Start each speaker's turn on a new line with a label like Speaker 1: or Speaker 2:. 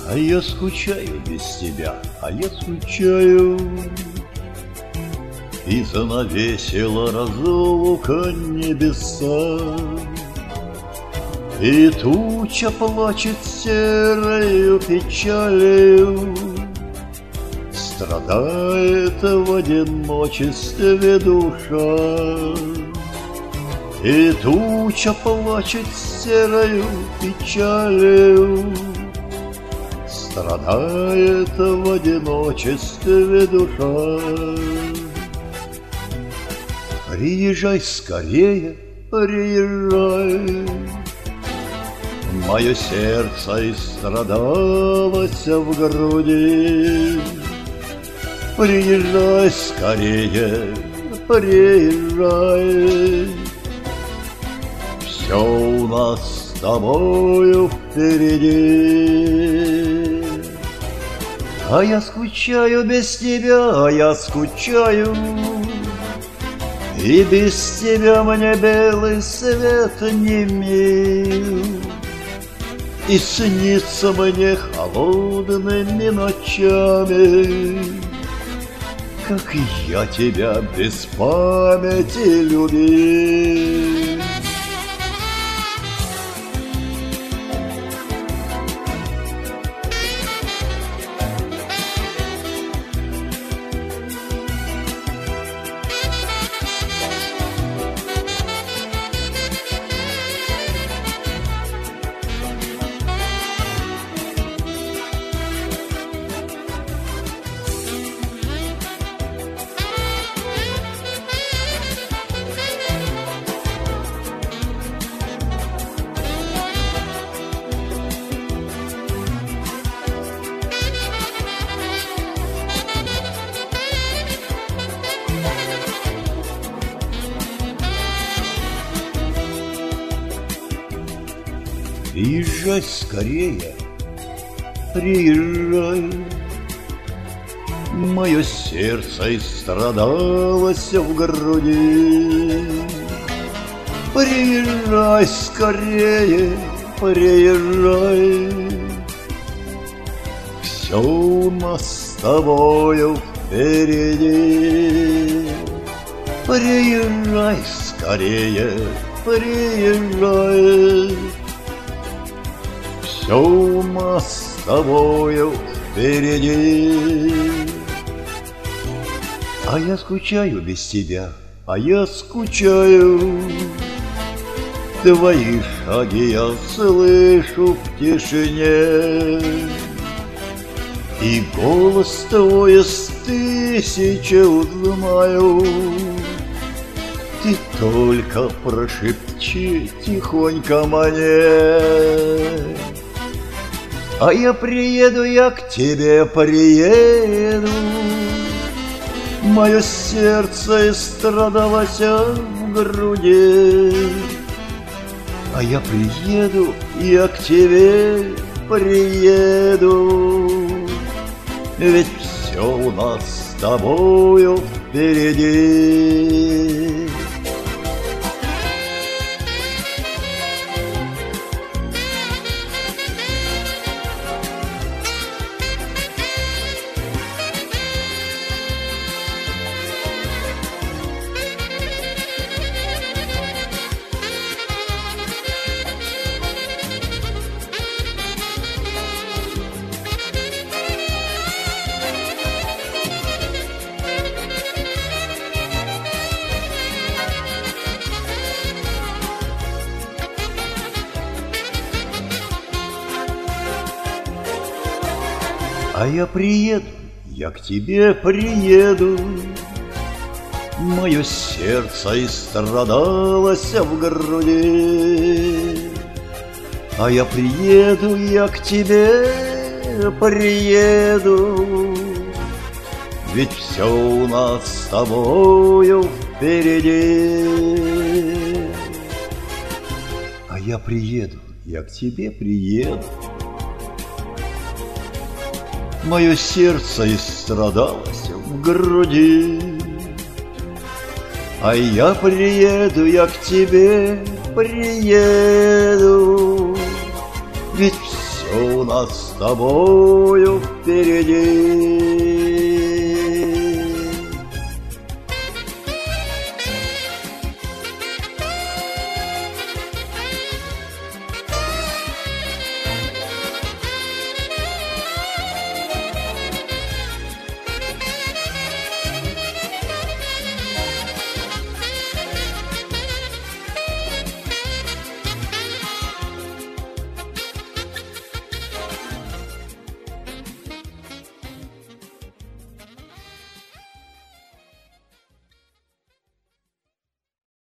Speaker 1: А я скучаю без тебя, а я скучаю. И занавесила разлука небеса, и туча плачет серою печалью, страдает в одиночестве душа. И туча плачет серою печалью, страдает в одиночестве душа. Приезжай скорее, приезжай. Мое сердце истрадалось в груди. Приезжай скорее, приезжай. Все у нас с тобою впереди. А я скучаю без тебя, а я скучаю. И без тебя мне белый свет не мил. И снится мне холодными ночами, как я тебя без памяти любил. Приезжай скорее, приезжай. Мое сердце истрадалось в груди. Приезжай скорее, приезжай. Все у нас с тобою впереди. Приезжай скорее, приезжай. Все у нас с тобою впереди. А я скучаю без тебя, а я скучаю. Твои шаги я слышу в тишине, и голос твой из тысячи узнаю. Ты только прошепчи тихонько мне. А я приеду, я к тебе приеду. Мое сердце истрадалось в груди. А я приеду, я к тебе приеду. Ведь все у нас с тобою впереди. А я приеду, я к тебе приеду. Мое сердце истрадалось в груди. А я приеду, я к тебе приеду. Ведь все у нас с тобою впереди. А я приеду, я к тебе приеду. Мое сердце истрадалось в груди. А я приеду, я к тебе приеду. Ведь все Что у нас с тобою впереди?